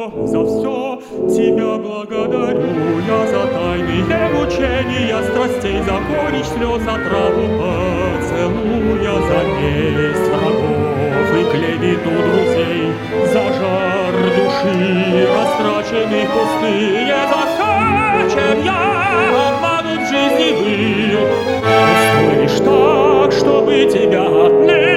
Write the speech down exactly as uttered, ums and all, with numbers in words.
за все тебя благодарю я за тайные мучения страстей, за горечь слез, отраву поцелуя, за месть врагов и клевету друзей, за жар души, растраченный пустые, за все, чем я обманут в жизни был. Пустой лишь так, чтобы тебя отнять.